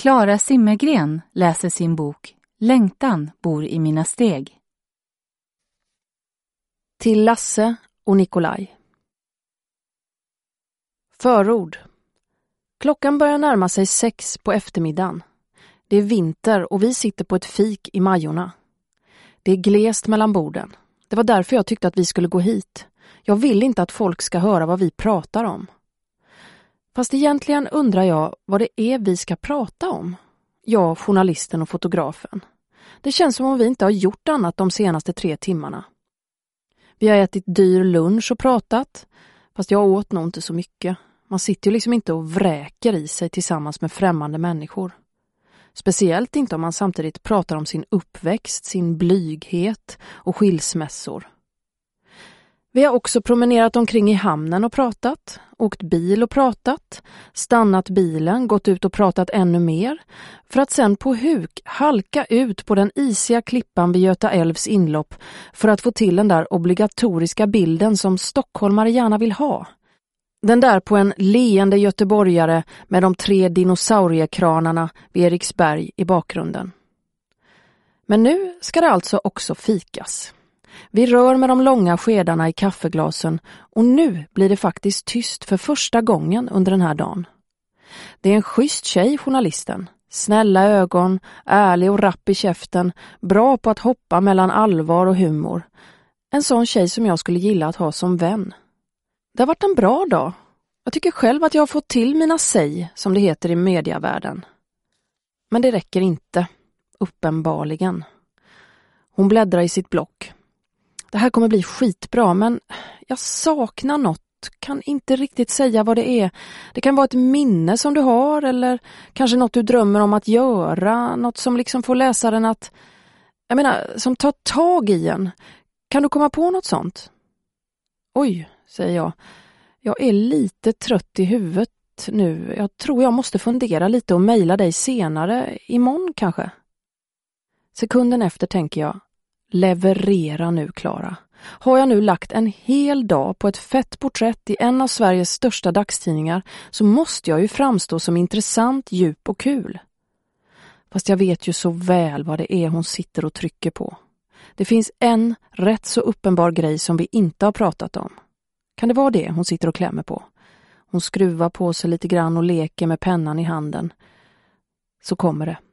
Klara Simmergren läser sin bok Längtan bor i mina steg. Till Lasse och Nikolaj. Förord. Klockan börjar närma sig 6 på eftermiddagen. Det är vinter och vi sitter på ett fik i Majorna. Det är glest mellan borden. Det var därför jag tyckte att vi skulle gå hit. Jag vill inte att folk ska höra vad vi pratar om. Fast egentligen undrar jag vad det är vi ska prata om. Jag, journalisten och fotografen. Det känns som om vi inte har gjort annat de senaste 3 timmarna. Vi har ätit dyr lunch och pratat. Fast jag åt nog inte så mycket. Man sitter ju liksom inte och vräker i sig tillsammans med främmande människor. Speciellt inte om man samtidigt pratar om sin uppväxt, sin blyghet och skilsmässor. Vi har också promenerat omkring i hamnen och pratat, åkt bil och pratat, stannat bilen, gått ut och pratat ännu mer, för att sen på huk halka ut på den isiga klippan vid Göta älvs inlopp för att få till den där obligatoriska bilden som stockholmare gärna vill ha. Den där på en leende göteborgare med de 3 dinosauriekranarna vid Eriksberg i bakgrunden. Men nu ska det alltså också fikas. Vi rör med de långa skedarna i kaffeglasen och nu blir det faktiskt tyst för första gången under den här dagen. Det är en schysst tjej, journalisten. Snälla ögon, ärlig och rapp i käften, bra på att hoppa mellan allvar och humor. En sån tjej som jag skulle gilla att ha som vän. Det har varit en bra dag. Jag tycker själv att jag har fått till mina säg, som det heter i mediavärlden. Men det räcker inte, uppenbarligen. Hon bläddrar i sitt block. Det här kommer bli skitbra, men jag saknar något. Kan inte riktigt säga vad det är. Det kan vara ett minne som du har, eller kanske något du drömmer om att göra. Något som liksom får läsaren att, som tar tag i en. Kan du komma på något sånt? Oj, säger jag. Jag är lite trött i huvudet nu. Jag tror jag måste fundera lite och mejla dig senare. Imorgon kanske. Sekunden efter tänker jag. Leverera nu, Klara. Har jag nu lagt en hel dag på ett fett porträtt i en av Sveriges största dagstidningar så måste jag ju framstå som intressant, djup och kul. Fast jag vet ju så väl vad det är hon sitter och trycker på. Det finns en rätt så uppenbar grej som vi inte har pratat om. Kan det vara det hon sitter och klämmer på? Hon skruvar på sig lite grann och leker med pennan i handen. Så kommer det.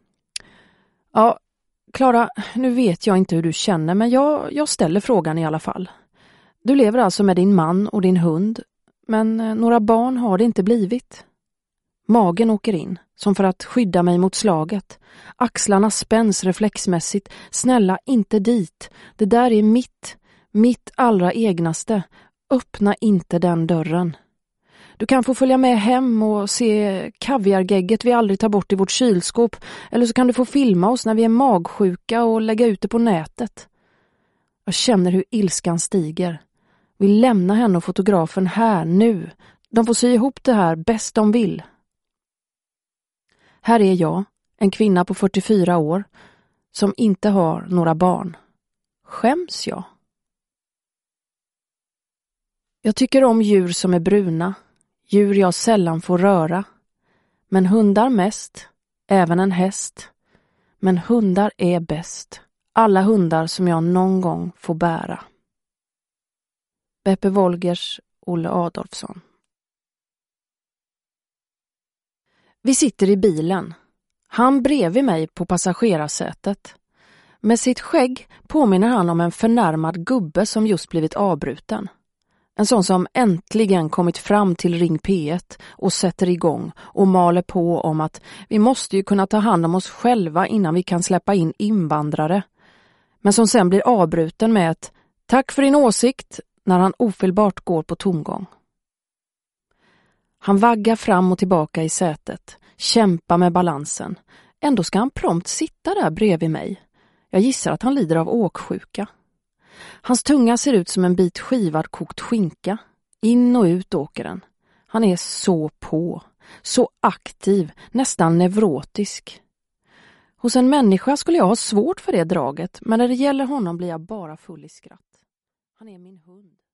Ja, Klara, nu vet jag inte hur du känner, men jag ställer frågan i alla fall. Du lever alltså med din man och din hund, men några barn har det inte blivit. Magen åker in, som för att skydda mig mot slaget. Axlarna spänns reflexmässigt. Snälla, inte dit. Det där är mitt allra egnaste. Öppna inte den dörren. Du kan få följa med hem och se kaviargegget vi aldrig tar bort i vårt kylskåp. Eller så kan du få filma oss när vi är magsjuka och lägga ut det på nätet. Jag känner hur ilskan stiger. Vi lämnar henne och fotografen här nu. De får sy ihop det här bäst de vill. Här är jag, en kvinna på 44 år, som inte har några barn. Skäms jag? Jag tycker om djur som är bruna. Djur jag sällan får röra. Men hundar mest. Även en häst. Men hundar är bäst. Alla hundar som jag någon gång får bära. Beppe Wolgers, Olle Adolfsson. Vi sitter i bilen. Han bredvid mig på passagerarsätet. Med sitt skägg påminner han om en förnärmad gubbe som just blivit avbruten. En sån som äntligen kommit fram till Ring P1 och sätter igång och maler på om att vi måste ju kunna ta hand om oss själva innan vi kan släppa in invandrare. Men som sen blir avbruten med ett tack för din åsikt när han ofelbart går på tomgång. Han vaggar fram och tillbaka i sätet, kämpar med balansen. Ändå ska han prompt sitta där bredvid mig. Jag gissar att han lider av åksjuka. Hans tunga ser ut som en bit skivad kokt skinka. In och ut åker den. Han är så på, så aktiv, nästan neurotisk. Hos en människa skulle jag ha svårt för det draget, men när det gäller honom blir jag bara full i skratt. Han är min hund.